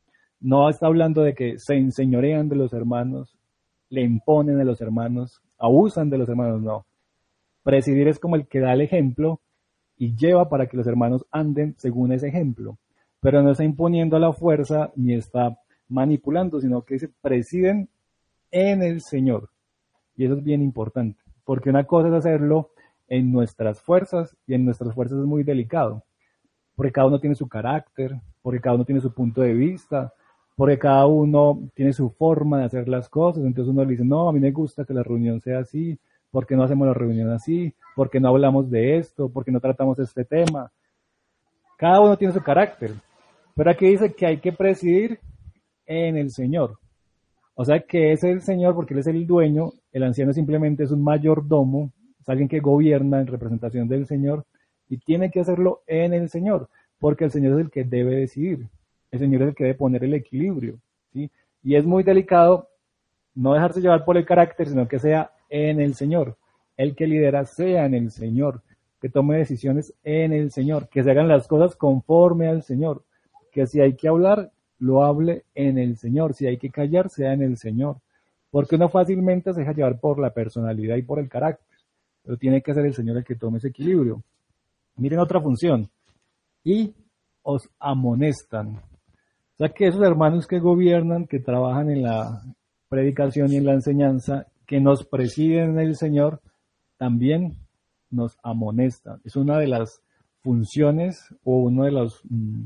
S1: No está hablando de que se enseñorean de los hermanos, le imponen a los hermanos, abusan de los hermanos, no. Presidir es como el que da el ejemplo y lleva para que los hermanos anden según ese ejemplo, pero no está imponiendo a la fuerza ni está manipulando, sino que se presiden en el Señor. Y eso es bien importante, porque una cosa es hacerlo en nuestras fuerzas, y en nuestras fuerzas es muy delicado, porque cada uno tiene su carácter, porque cada uno tiene su punto de vista, porque cada uno tiene su forma de hacer las cosas. Entonces uno le dice: no, a mí me gusta que la reunión sea así, ¿por qué no hacemos la reunión así? ¿Por qué no hablamos de esto? ¿Por qué no tratamos este tema? Cada uno tiene su carácter, pero aquí dice que hay que presidir en el Señor. O sea que es el Señor porque Él es el dueño, el anciano simplemente es un mayordomo, es alguien que gobierna en representación del Señor, y tiene que hacerlo en el Señor, porque el Señor es el que debe decidir, el Señor es el que debe poner el equilibrio, ¿sí? Y es muy delicado no dejarse llevar por el carácter, sino que sea en el Señor, el que lidera sea en el Señor, que tome decisiones en el Señor, que se hagan las cosas conforme al Señor, que si hay que hablar, lo hable en el Señor, si hay que callar, sea en el Señor, porque uno fácilmente se deja llevar por la personalidad y por el carácter, pero tiene que ser el Señor el que tome ese equilibrio. Miren otra función: y os amonestan. O sea que esos hermanos que gobiernan, que trabajan en la predicación y en la enseñanza, que nos presiden en el Señor, también nos amonestan. Es una de las funciones o uno de los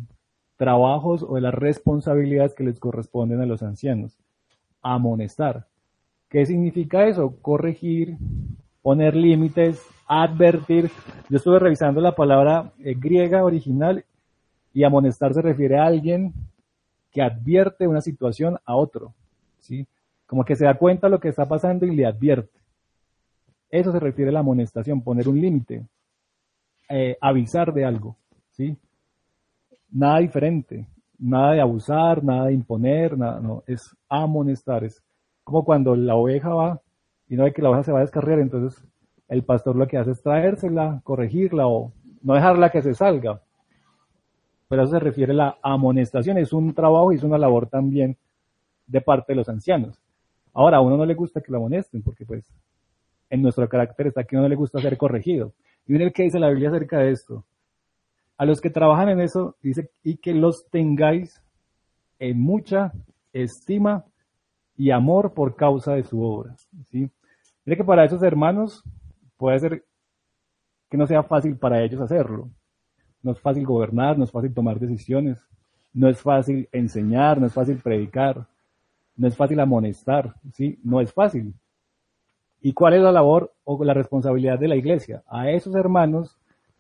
S1: trabajos o de las responsabilidades que les corresponden a los ancianos. Amonestar. ¿Qué significa eso? Corregir, poner límites, advertir. Yo estuve revisando la palabra griega original, y amonestar se refiere a alguien que advierte una situación a otro, ¿sí? Como que se da cuenta de lo que está pasando y le advierte. Eso se refiere a la amonestación, poner un límite, avisar de algo, ¿sí? Nada diferente, nada de abusar, nada de imponer, nada, no, es amonestar. Es como cuando la oveja va y no ve que la oveja se va a descarriar, entonces el pastor lo que hace es traérsela, corregirla o no dejarla que se salga. Pero a eso se refiere la amonestación, es un trabajo y es una labor también de parte de los ancianos. Ahora, a uno no le gusta que lo amonesten, porque pues en nuestro carácter está que a uno no le gusta ser corregido. Y miren qué dice la Biblia acerca de esto. A los que trabajan en eso, dice, y que los tengáis en mucha estima y amor por causa de su obra. ¿Sí? Mire que para esos hermanos puede ser que no sea fácil para ellos hacerlo. No es fácil gobernar, no es fácil tomar decisiones, no es fácil enseñar, no es fácil predicar, no es fácil amonestar, ¿sí? No es fácil. ¿Y cuál es la labor o la responsabilidad de la iglesia? A esos hermanos,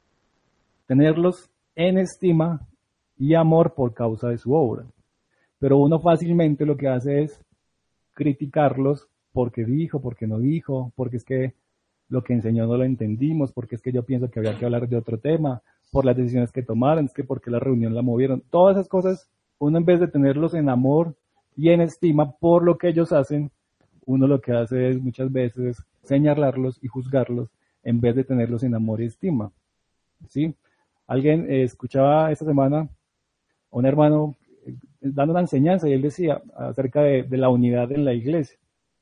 S1: tenerlos en estima y amor por causa de su obra. Pero uno fácilmente lo que hace es criticarlos porque dijo, porque no dijo, porque es que lo que enseñó no lo entendimos, porque es que yo pienso que había que hablar de otro tema, por las decisiones que tomaron, es que porque la reunión la movieron. Todas esas cosas, uno en vez de tenerlos en amor y en estima por lo que ellos hacen, uno lo que hace es muchas veces señalarlos y juzgarlos en vez de tenerlos en amor y estima. ¿Sí? Alguien escuchaba esta semana a un hermano dando una enseñanza y él decía acerca de la unidad en la iglesia.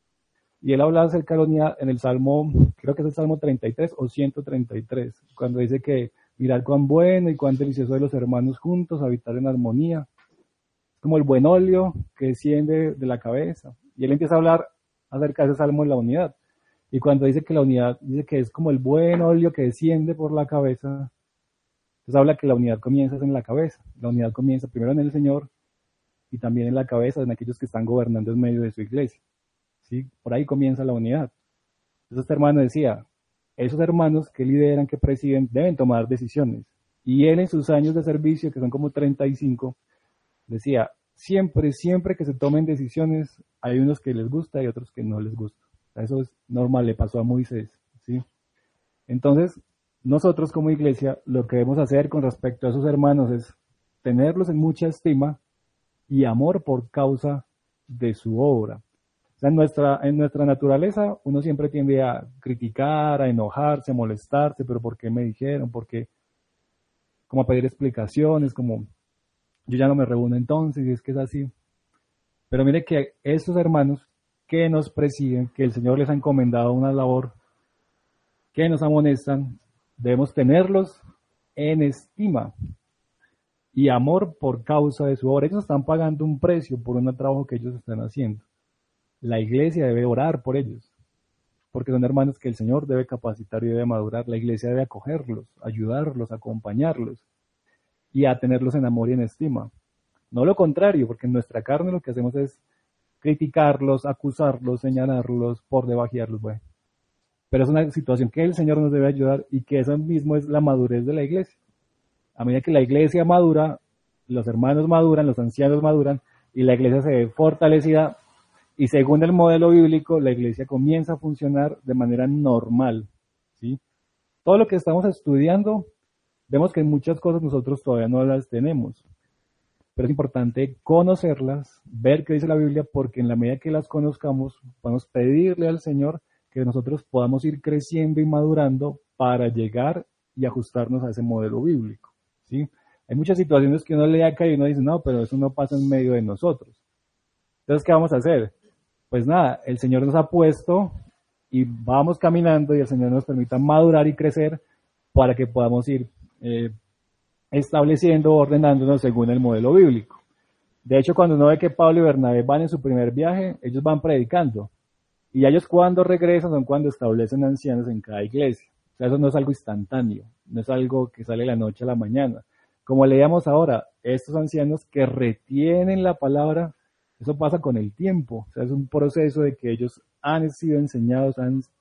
S1: Y él hablaba acerca de la unidad en el Salmo, creo que es el Salmo 33 o 133, cuando dice que mirar cuán bueno y cuán delicioso de los hermanos juntos, habitar en armonía. Es como el buen óleo que desciende de la cabeza. Y él empieza a hablar acerca de ese Salmo de la unidad. Y cuando dice que la unidad, dice que es como el buen óleo que desciende por la cabeza, entonces habla que la unidad comienza en la cabeza. La unidad comienza primero en el Señor y también en la cabeza, en aquellos que están gobernando en medio de su iglesia. ¿Sí? Por ahí comienza la unidad. Entonces este hermano decía, esos hermanos que lideran, que presiden, deben tomar decisiones. Y él en sus años de servicio, que son como 35, decía, siempre que se tomen decisiones, hay unos que les gusta y otros que no les gusta. Eso es normal, le pasó a Moisés. ¿Sí? Entonces, nosotros como iglesia, lo que debemos hacer con respecto a esos hermanos es tenerlos en mucha estima y amor por causa de su obra. O sea, en nuestra naturaleza uno siempre tiende a criticar, a enojarse, a molestarse, pero ¿por qué me dijeron? ¿Por qué? Como a pedir explicaciones, como yo ya no me reúno entonces, y es que es así. Pero mire que estos hermanos que nos presiden, que el Señor les ha encomendado una labor, que nos amonestan, debemos tenerlos en estima y amor por causa de su obra. Ellos están pagando un precio por un trabajo que ellos están haciendo. La iglesia debe orar por ellos, porque son hermanos que el Señor debe capacitar y debe madurar. La iglesia debe acogerlos, ayudarlos, acompañarlos y a tenerlos en amor y en estima. No lo contrario, porque en nuestra carne lo que hacemos es criticarlos, acusarlos, señalarlos, por debajearlos. Bueno, pero es una situación que el Señor nos debe ayudar y que eso mismo es la madurez de la iglesia. A medida que la iglesia madura, los hermanos maduran, los ancianos maduran y la iglesia se ve fortalecida. Y según el modelo bíblico, la iglesia comienza a funcionar de manera normal, ¿sí? Todo lo que estamos estudiando, vemos que muchas cosas nosotros todavía no las tenemos. Pero es importante conocerlas, ver qué dice la Biblia, porque en la medida que las conozcamos, podemos pedirle al Señor que nosotros podamos ir creciendo y madurando para llegar y ajustarnos a ese modelo bíblico, ¿sí? Hay muchas situaciones que uno lee acá y uno dice, no, pero eso no pasa en medio de nosotros. Entonces, ¿qué vamos a hacer? Pues nada, el Señor nos ha puesto y vamos caminando y el Señor nos permita madurar y crecer para que podamos ir estableciendo, ordenándonos según el modelo bíblico. De hecho, cuando uno ve que Pablo y Bernabé van en su primer viaje, ellos van predicando. Y ellos cuando regresan son cuando establecen ancianos en cada iglesia. O sea, eso no es algo instantáneo, no es algo que sale de la noche a la mañana. Como leíamos ahora, estos ancianos que retienen la palabra, eso pasa con el tiempo, o sea, es un proceso de que ellos han sido enseñados,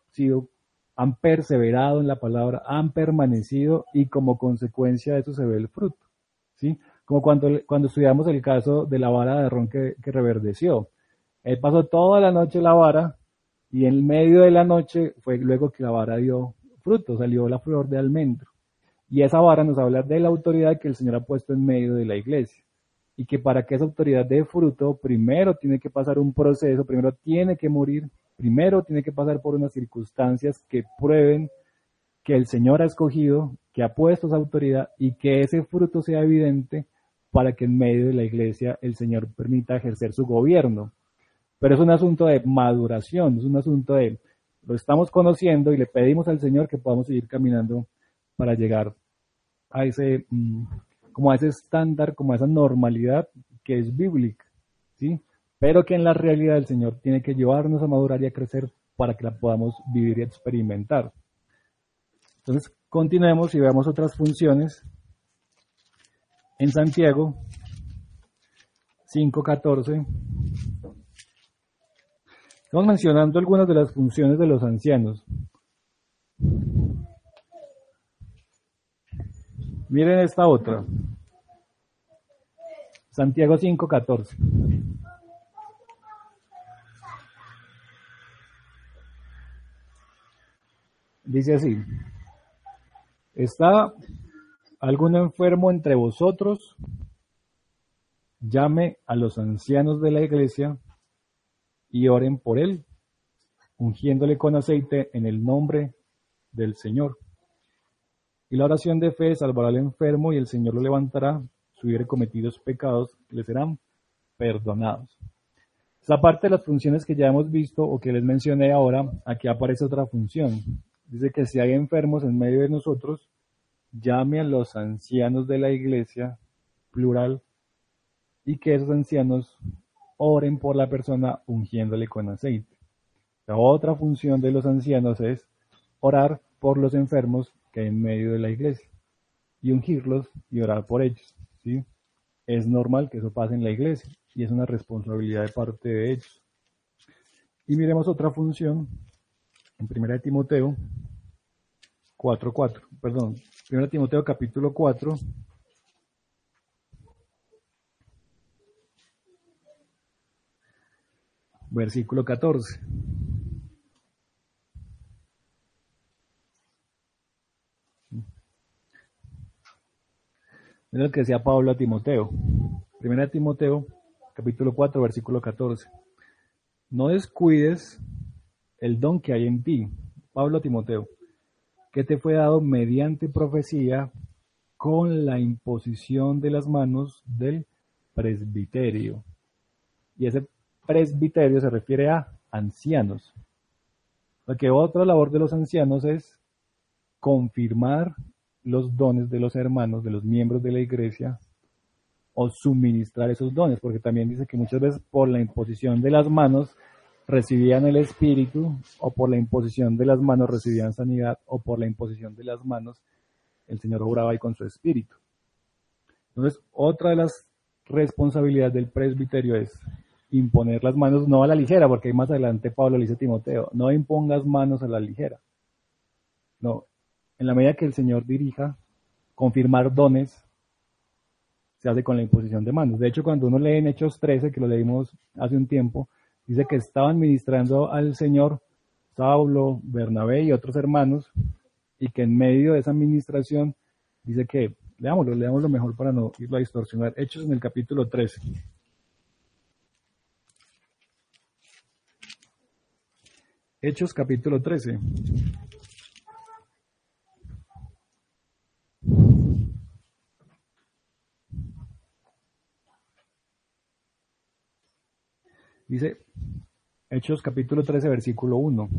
S1: han perseverado en la palabra, han permanecido y como consecuencia de eso se ve el fruto, ¿sí? Como cuando estudiamos el caso de la vara de Aarón que reverdeció. Él pasó toda la noche la vara y en medio de la noche fue luego que la vara dio fruto, salió la flor de almendro. Y esa vara nos habla de la autoridad que el Señor ha puesto en medio de la iglesia. Y que para que esa autoridad dé fruto, primero tiene que pasar un proceso, primero tiene que morir, primero tiene que pasar por unas circunstancias que prueben que el Señor ha escogido, que ha puesto esa autoridad y que ese fruto sea evidente para que en medio de la iglesia el Señor permita ejercer su gobierno. Pero es un asunto de maduración, es un asunto de lo estamos conociendo y le pedimos al Señor que podamos seguir caminando para llegar a ese, como a ese estándar, como a esa normalidad que es bíblica, ¿sí? Pero que en la realidad el Señor tiene que llevarnos a madurar y a crecer para que la podamos vivir y experimentar. Entonces, continuemos y veamos otras funciones. En Santiago 5:14, estamos mencionando algunas de las funciones de los ancianos. Miren esta otra. Santiago 5:14. Dice así: ¿está algún enfermo entre vosotros? Llame a los ancianos de la iglesia y oren por él, ungiéndole con aceite en el nombre del Señor. Y la oración de fe salvará al enfermo y el Señor lo levantará. Si hubiere cometidos pecados, le serán perdonados. Esa parte de las funciones que ya hemos visto o que les mencioné ahora, aquí aparece otra función. Dice que si hay enfermos en medio de nosotros, llame a los ancianos de la iglesia, plural, y que esos ancianos oren por la persona ungiéndole con aceite. La otra función de los ancianos es orar por los enfermos que hay en medio de la iglesia y ungirlos y orar por ellos, ¿sí? Es normal que eso pase en la iglesia y es una responsabilidad de parte de ellos. Y miremos otra función en 1 Timoteo 4:4, perdón, 1 Timoteo capítulo 4, versículo 14. Mira lo que decía Pablo a Timoteo. 1 Timoteo capítulo 4, versículo 14. No descuides el don que hay en ti, Pablo a Timoteo, que te fue dado mediante profecía con la imposición de las manos del presbiterio. Y ese presbiterio se refiere a ancianos. Porque otra labor de los ancianos es confirmar los dones de los hermanos, de los miembros de la iglesia, o suministrar esos dones, porque también dice que muchas veces por la imposición de las manos recibían el Espíritu, o por la imposición de las manos recibían sanidad, o por la imposición de las manos el Señor obraba ahí con su Espíritu. Entonces, otra de las responsabilidades del presbiterio es imponer las manos, no a la ligera, porque más adelante Pablo le dice a Timoteo, no impongas manos a la ligera. No, en la medida que el Señor dirija, confirmar dones se hace con la imposición de manos. De hecho, cuando uno lee en Hechos 13, que lo leímos hace un tiempo, dice que estaban ministrando al Señor Saulo, Bernabé y otros hermanos, y que en medio de esa administración dice que, leámoslo mejor para no irlo a distorsionar. Hechos en el capítulo 13. Hechos capítulo 13. Dice, Hechos capítulo 13, versículo 1.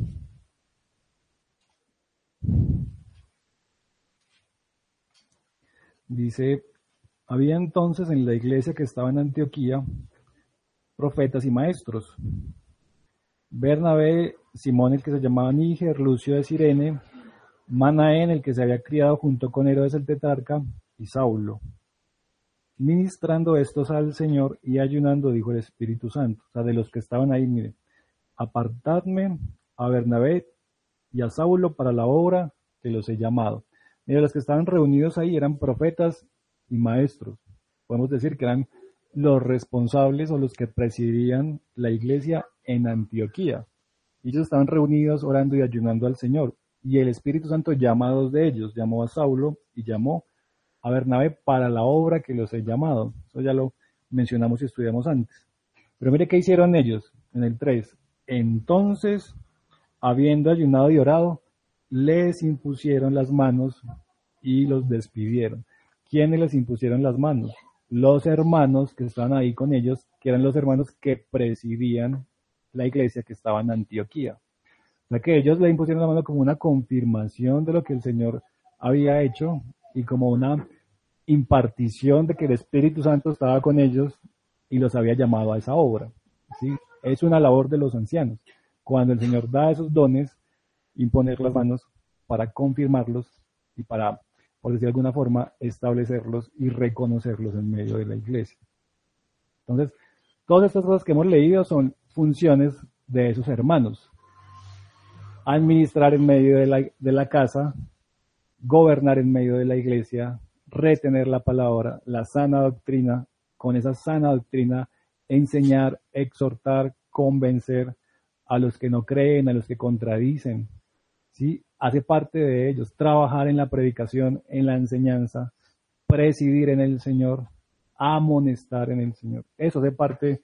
S1: Dice, había entonces en la iglesia que estaba en Antioquía profetas y maestros. Bernabé, Simón el que se llamaba Níger, Lucio de Cirene, Manaén el que se había criado junto con Herodes el tetrarca y Saulo. Ministrando estos al Señor y ayunando, dijo el Espíritu Santo. O sea, de los que estaban ahí, mire, apartadme a Bernabé y a Saulo para la obra que los he llamado. Mire, los que estaban reunidos ahí eran profetas y maestros. Podemos decir que eran los responsables o los que presidían la iglesia en Antioquía. Ellos estaban reunidos orando y ayunando al Señor. Y el Espíritu Santo llama a dos de ellos, llamó a Saulo y llamó a Bernabé para la obra que los he llamado. Eso ya lo mencionamos y estudiamos antes. Pero mire qué hicieron ellos en el 3. Entonces, habiendo ayunado y orado, les impusieron las manos y los despidieron. ¿Quiénes les impusieron las manos? Los hermanos que estaban ahí con ellos, que eran los hermanos que presidían la iglesia que estaba en Antioquía. O sea que ellos le impusieron la mano como una confirmación de lo que el Señor había hecho y como una impartición de que el Espíritu Santo estaba con ellos y los había llamado a esa obra. ¿Sí? Es una labor de los ancianos. Cuando el Señor da esos dones, imponer las manos para confirmarlos y para, por decir de alguna forma, establecerlos y reconocerlos en medio de la iglesia. Entonces, todas estas cosas que hemos leído son funciones de esos hermanos. Administrar en medio de la casa, gobernar en medio de la iglesia, retener la palabra, la sana doctrina, con esa sana doctrina enseñar, exhortar, convencer a los que no creen, a los que contradicen, ¿sí? Hace parte de ellos, trabajar en la predicación, en la enseñanza, presidir en el Señor, amonestar en el Señor. Eso hace parte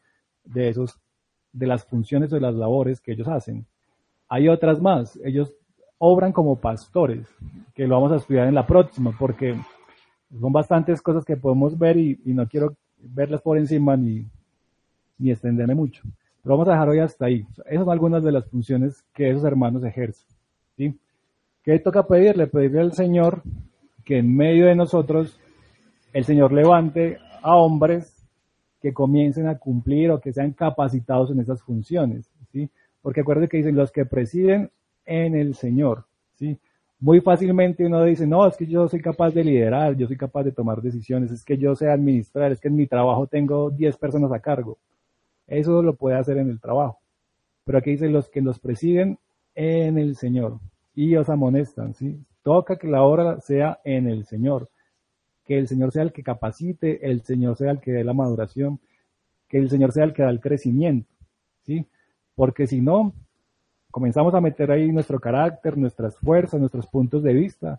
S1: de las funciones o de las labores que ellos hacen. Hay otras más, ellos obran como pastores, que lo vamos a estudiar en la próxima, porque son bastantes cosas que podemos ver y no quiero verlas por encima ni extenderme mucho. Pero vamos a dejar hoy hasta ahí. Esas son algunas de las funciones que esos hermanos ejercen, ¿sí? ¿Qué toca pedirle? Pedirle al Señor que en medio de nosotros el Señor levante a hombres que comiencen a cumplir o que sean capacitados en esas funciones, ¿sí? Porque acuérdense que dicen los que presiden en el Señor, ¿sí? Muy fácilmente uno dice, no, es que yo soy capaz de liderar, yo soy capaz de tomar decisiones, es que yo sé administrar, es que en mi trabajo tengo 10 personas a cargo. Eso lo puede hacer en el trabajo. Pero aquí dice los que los presiden en el Señor y os amonestan, ¿sí? Toca que la obra sea en el Señor, que el Señor sea el que capacite, el Señor sea el que dé la maduración, que el Señor sea el que da el crecimiento, ¿sí? Porque si no, comenzamos a meter ahí nuestro carácter, nuestras fuerzas, nuestros puntos de vista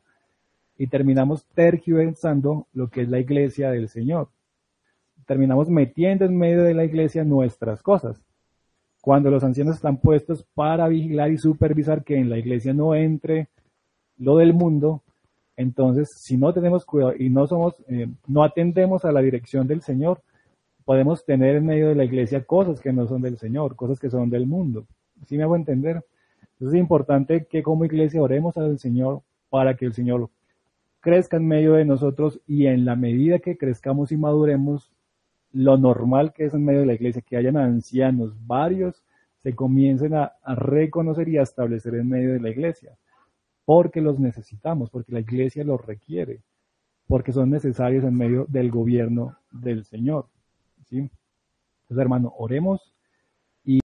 S1: y terminamos tergiversando lo que es la iglesia del Señor. Terminamos metiendo en medio de la iglesia nuestras cosas. Cuando los ancianos están puestos para vigilar y supervisar que en la iglesia no entre lo del mundo, entonces si no tenemos cuidado y no atendemos a la dirección del Señor, podemos tener en medio de la iglesia cosas que no son del Señor, cosas que son del mundo. ¿Sí me hago entender? Entonces es importante que como iglesia oremos al Señor para que el Señor crezca en medio de nosotros y en la medida que crezcamos y maduremos, lo normal que es en medio de la iglesia, que hayan ancianos varios, se comiencen a reconocer y a establecer en medio de la iglesia, porque los necesitamos, porque la iglesia los requiere, porque son necesarios en medio del gobierno del Señor, ¿sí? Entonces, hermano, oremos